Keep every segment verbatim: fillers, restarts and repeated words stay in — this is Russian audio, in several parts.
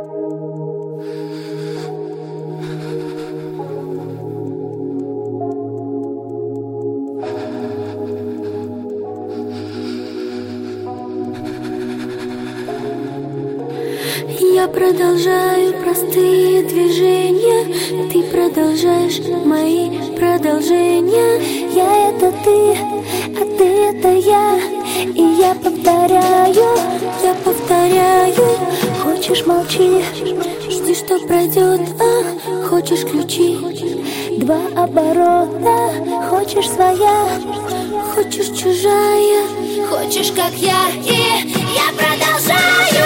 Я продолжаю простые движения, ты продолжаешь мои продолжения. Я это ты, а ты это я. И я повторяю, я повторяю. Хочешь — молчи, жди, что пройдет. Ах, хочешь — ключи, два оборота. Хочешь — своя, хочешь — чужая. Хочешь, как я, и я продолжаю.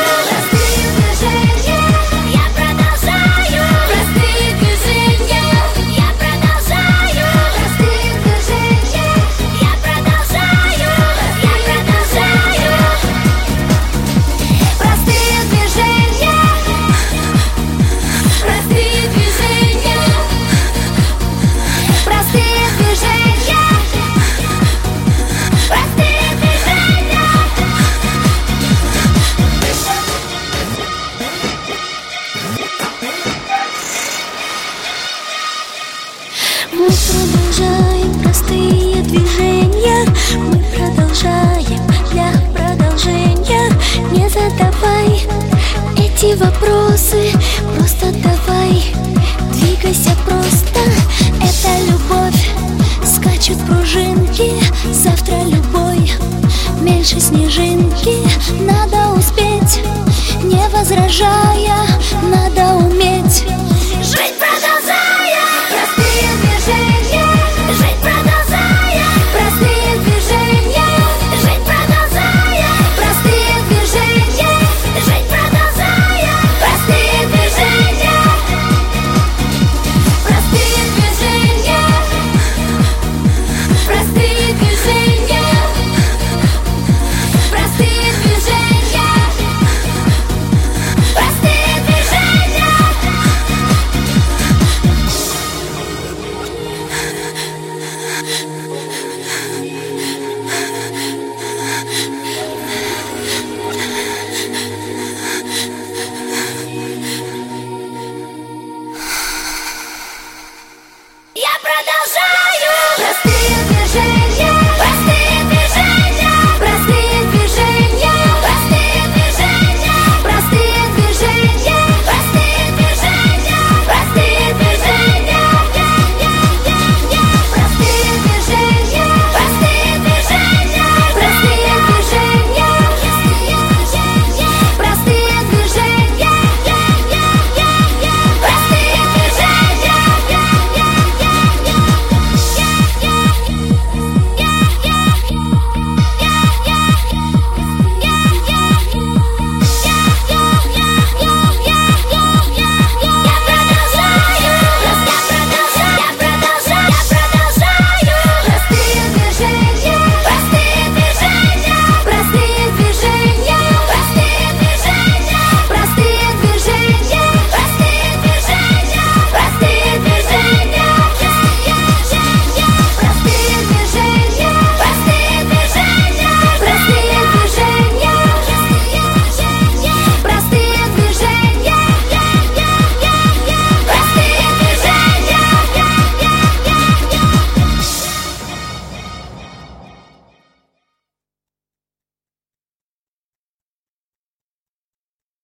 Мы продолжаем простые движения, мы продолжаем для продолжения. Не задавай эти вопросы, просто давай, двигайся просто. Это любовь, скачут пружинки, завтра любой, меньше снежинки. Надо успеть, не возражая, надо уметь жить.